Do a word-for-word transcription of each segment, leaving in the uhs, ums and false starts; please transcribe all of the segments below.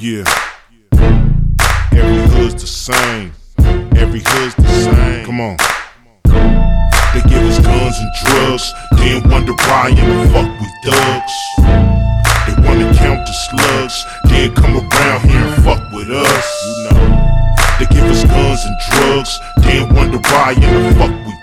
Yeah. Every hood's the same. Every hood's the same. Come on. They give us guns and drugs, then wonder why in the fuck we thugs. They wanna count the slugs, then come around here and fuck with us. You know. They give us guns and drugs, then wonder why in the fuck we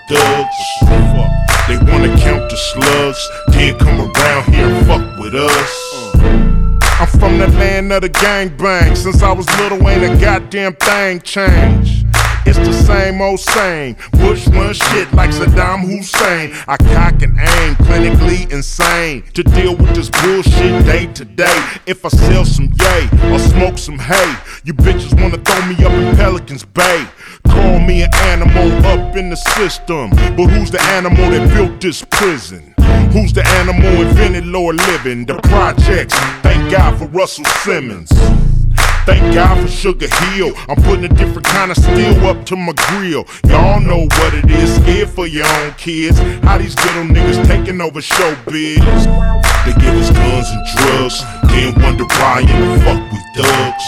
thugs. They wanna count the slugs, then come around here and fuck with us. I'm from the land of the gangbang. Since I was little, ain't a goddamn thing changed. It's the same old same. Bush run shit like Saddam Hussein. I cock and aim, clinically insane, to deal with this bullshit day to day. If I sell some yay or smoke some hay, you bitches wanna throw me up in Pelican's Bay. Call me an animal up in the system, but who's the animal that built this prison? Who's the animal invented lower living? The projects, thank God for Russell Simmons. Thank God for Sugar Hill. I'm putting a different kind of steel up to my grill. Y'all know what it is, scared for your own kids. How these ghetto niggas taking over showbiz. They give us guns and drugs, then wonder why in the fuck we thugs.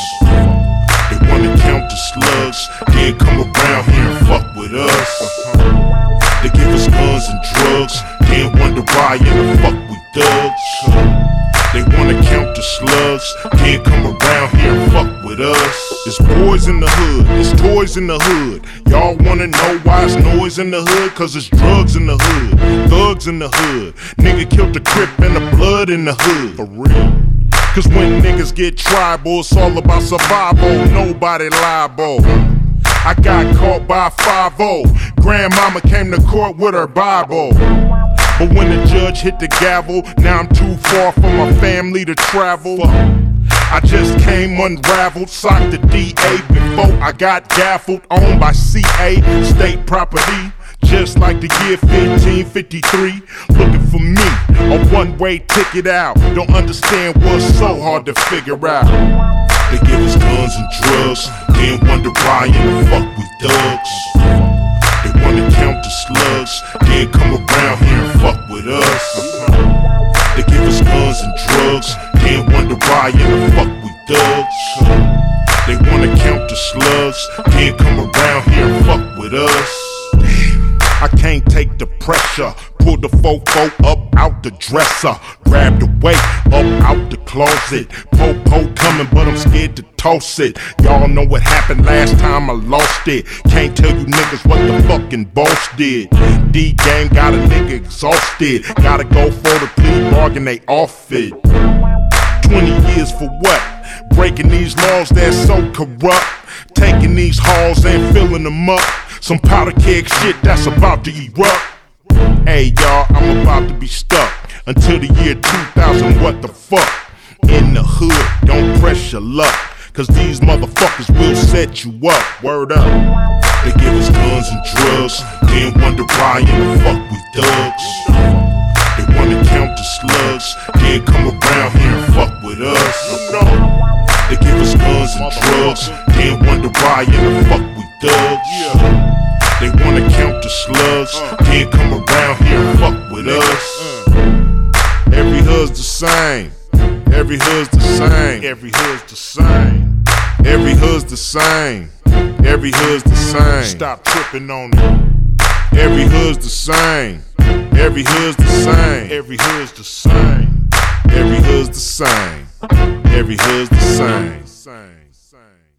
They wanna count the slugs, then come around here and fuck with us. They give us guns and drugs, then wonder why in the fuck we thugs. They wanna count the slugs, then come around here and fuck with us. It's boys in the hood, it's toys in the hood. Y'all wanna know why it's noise in the hood? Cause it's drugs in the hood, thugs in the hood. Nigga killed the Crip and the blood in the hood. For real. Cause when niggas get tribal, it's all about survival, nobody liable. I got caught by five oh. Grandmama came to court with her Bible. But when the judge hit the gavel, now I'm too far from my family to travel. I just came unraveled, socked the D A before I got gaffled. Owned by C A, state property, just like the year fifteen fifty-three. Looking for me, a one-way ticket out. Don't understand what's so hard to figure out. They give us guns and drugs, then wonder why in the fuck we thugs. They wanna count the slugs, then come around here and fuck with us. They give us guns and drugs, then wonder why in the fuck we thugs. They wanna count the slugs, then come around here and fuck with us. I can't take the pressure. Pull the fofo up out the dresser. Grab the weight up out the closet. Po-po coming, but I'm scared to toss it. Y'all know what happened last time I lost it. Can't tell you niggas what the fucking boss did. D-game got a nigga exhausted. Gotta go for the plea bargain, they off it. Twenty years for what? Breaking these laws that's so corrupt. Taking these halls and filling them up. Some powder keg shit that's about to erupt. Hey y'all, I'm about to be stuck until the year two thousand, what the fuck? In the hood, don't press your luck, cause these motherfuckers will set you up, word up. They give us guns and drugs, then wonder why in the fuck we thugs. They wanna count the slugs, then come around here and fuck with us. They give us guns and drugs, then wonder why in the fuck we thugs. They wanna count the slugs, then come around here and fuck with us. Every hood's the same. Every hood's the same. Every hood's the same. Every hood's the same. Every hood's the same. Stop tripping on it. Every hood's the same. Every hood's the same. Every hood's the same. Every hood's the same. Every hood's the same.